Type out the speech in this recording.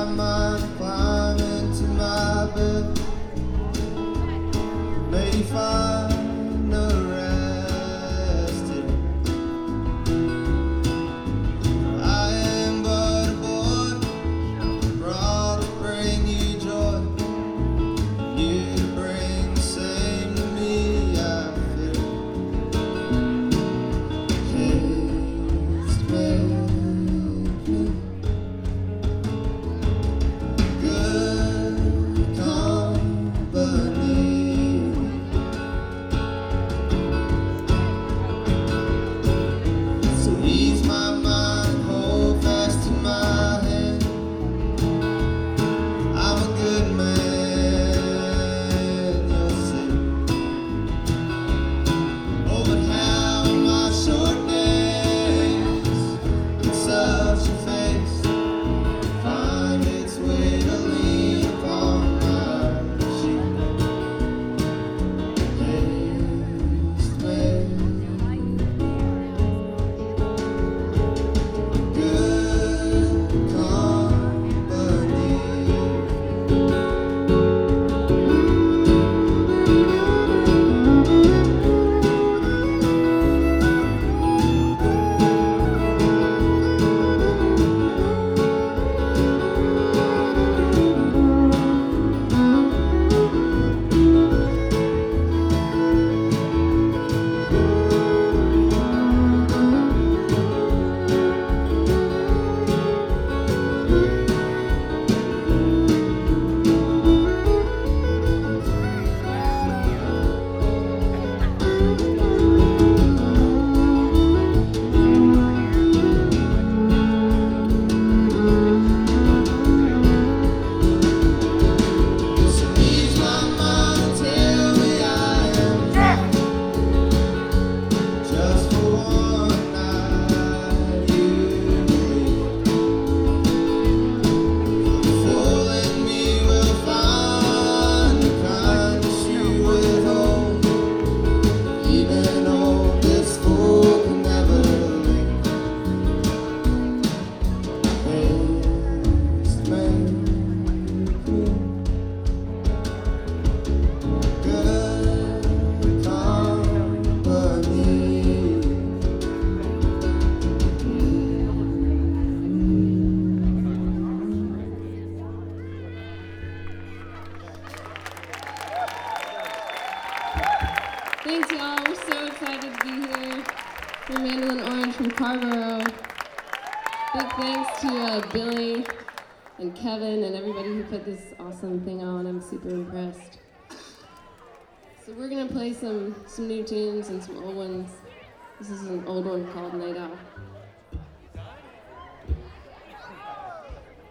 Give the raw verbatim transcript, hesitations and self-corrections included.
mind climb into my bed. May you find a rest here. I am but a boy, brought to bring you joy. You bring the same to me, I feel. Haste make me good company. So ease my mind, hold fast to my hand. I'm a good man, you'll see. Oh, but how my short days in such a face find its way to lean upon my cheek. Haste make good company. So ease my mind and tell me I am right. Just for one night, you believe. The fool in me will find the kindness you withhold. Even old this fool can never leave. Haste make me good company. Thanks, y'all. We're so excited to be here. We're Mandolin Orange from Carrboro. Big thanks to uh, Billy and Kevin and everybody who put this awesome thing on. I'm super impressed. So we're gonna play some some new tunes and some old ones. This is an old one called Night Owl.